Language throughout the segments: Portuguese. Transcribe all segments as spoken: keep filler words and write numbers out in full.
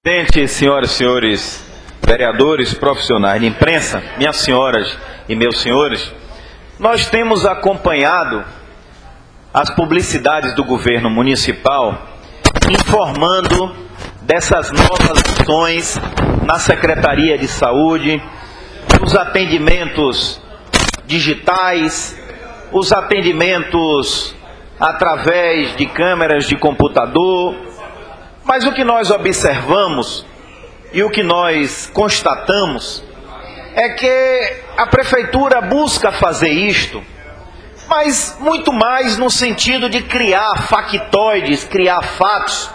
Presidente, senhoras e senhores vereadores, profissionais de imprensa, minhas senhoras e meus senhores, nós temos acompanhado as publicidades do governo municipal informando dessas novas ações na Secretaria de Saúde, os atendimentos digitais, os atendimentos através de câmeras de computador. Mas o que nós observamos e o que nós constatamos é que a Prefeitura busca fazer isto, mas muito mais no sentido de criar factoides, criar fatos,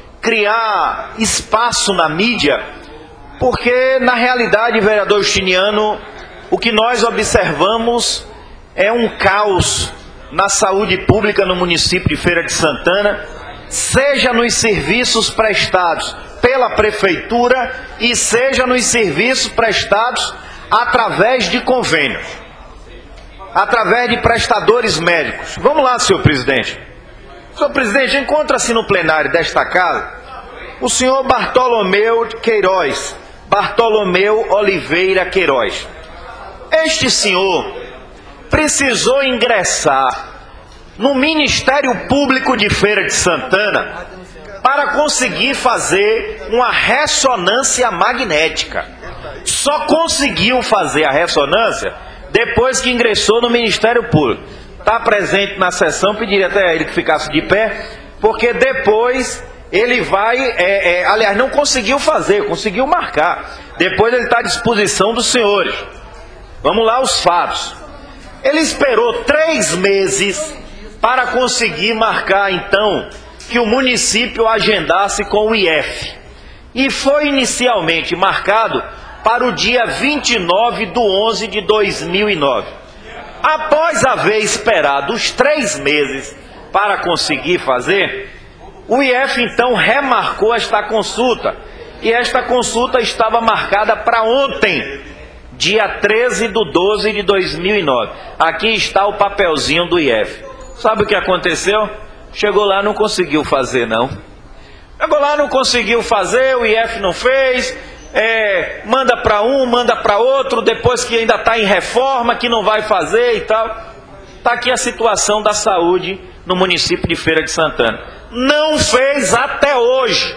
criar espaço na mídia, porque na realidade, vereador Justiniano, o que nós observamos é um caos na saúde pública no município de Feira de Santana, seja nos serviços prestados pela Prefeitura e seja nos serviços prestados através de convênios, através de prestadores médicos. Vamos lá, senhor presidente. Senhor presidente, encontra-se no plenário desta casa o senhor Bartolomeu Queiroz, Bartolomeu Oliveira Queiroz. Este senhor precisou ingressar no Ministério Público de Feira de Santana para conseguir fazer uma ressonância magnética. Só conseguiu fazer a ressonância depois que ingressou no Ministério Público. Está presente na sessão, pediria até a ele que ficasse de pé, porque depois ele vai, é, é, aliás, não conseguiu fazer, conseguiu marcar. Depois ele está à disposição dos senhores. Vamos lá os fatos. Ele esperou três meses para conseguir marcar, então, que o município agendasse com o I F. E foi inicialmente marcado para o dia vinte e nove de onze de dois mil e nove. Após haver esperado os três meses para conseguir fazer, o I F, então, remarcou esta consulta. E esta consulta estava marcada para ontem, dia treze de doze de dois mil e nove. Aqui está o papelzinho do I F. Sabe o que aconteceu? Chegou lá, não conseguiu fazer, não. Chegou lá, não conseguiu fazer, o I F não fez, é, manda para um, manda para outro, depois que ainda está em reforma, que não vai fazer e tal. Está aqui a situação da saúde no município de Feira de Santana. Não fez até hoje.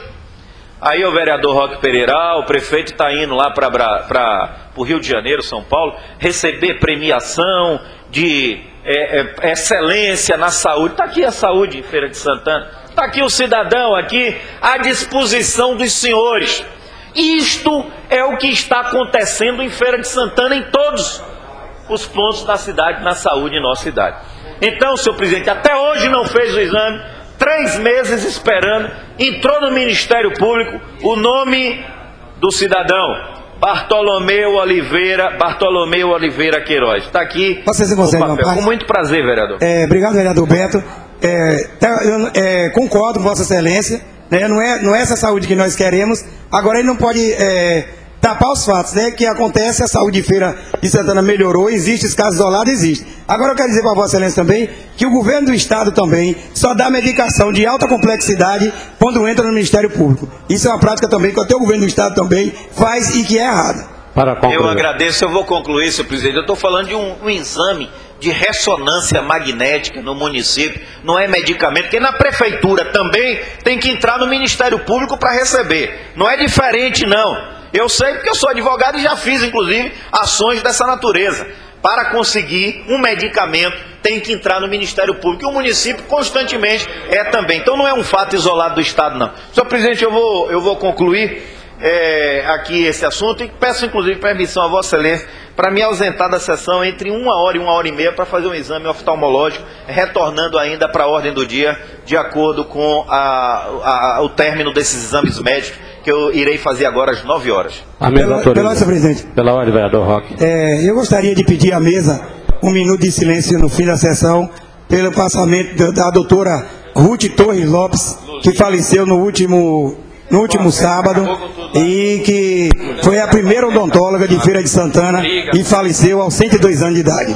Aí o vereador Roque Pereira, o prefeito está indo lá para o Rio de Janeiro, São Paulo, receber premiação de É, é, excelência na saúde. Está aqui a saúde em Feira de Santana. Está aqui o cidadão aqui à disposição dos senhores. Isto é o que está acontecendo em Feira de Santana, em todos os pontos da cidade, na saúde em nossa cidade. Então, senhor presidente, até hoje não fez o exame, três meses esperando, entrou no Ministério Público o nome do cidadão Bartolomeu Oliveira, Bartolomeu Oliveira Queiroz. Está aqui Vocês o papel. Com muito prazer, vereador. É, obrigado, vereador Beto. É, eu, é, concordo com Vossa Excelência. Né, não, é, não é essa saúde que nós queremos. Agora ele não pode é, tapar os fatos, né? Que acontece, a saúde de Feira de Santana melhorou, existe esse caso isolado, existe. Agora eu quero dizer para Vossa Excelência também que o governo do Estado também só dá medicação de alta complexidade quando entra no Ministério Público. Isso é uma prática também que até o governo do Estado também faz e que é errada. Para eu agradeço, eu vou concluir, senhor presidente. Eu estou falando de um, um exame de ressonância magnética no município, não é medicamento, porque na prefeitura também tem que entrar no Ministério Público para receber. Não é diferente, não. Eu sei porque eu sou advogado e já fiz, inclusive, ações dessa natureza. Para conseguir um medicamento, tem que entrar no Ministério Público. E o município constantemente é também. Então não é um fato isolado do Estado, não. Senhor presidente, eu vou, eu vou concluir é, aqui esse assunto e peço, inclusive, permissão a Vossa Excelência para me ausentar da sessão entre uma hora e uma hora e meia para fazer um exame oftalmológico, retornando ainda para a ordem do dia, de acordo com a, a, o término desses exames médicos, que eu irei fazer agora às nove horas. A mesa pela, pela, senhor presidente. Pela ordem, vereador Roque. É, eu gostaria de pedir à mesa um minuto de silêncio no fim da sessão, pelo passamento da, da doutora Ruth Torres Lopes, que faleceu no último, no último sábado, e que foi a primeira odontóloga de Feira de Santana e faleceu aos cento e dois anos de idade.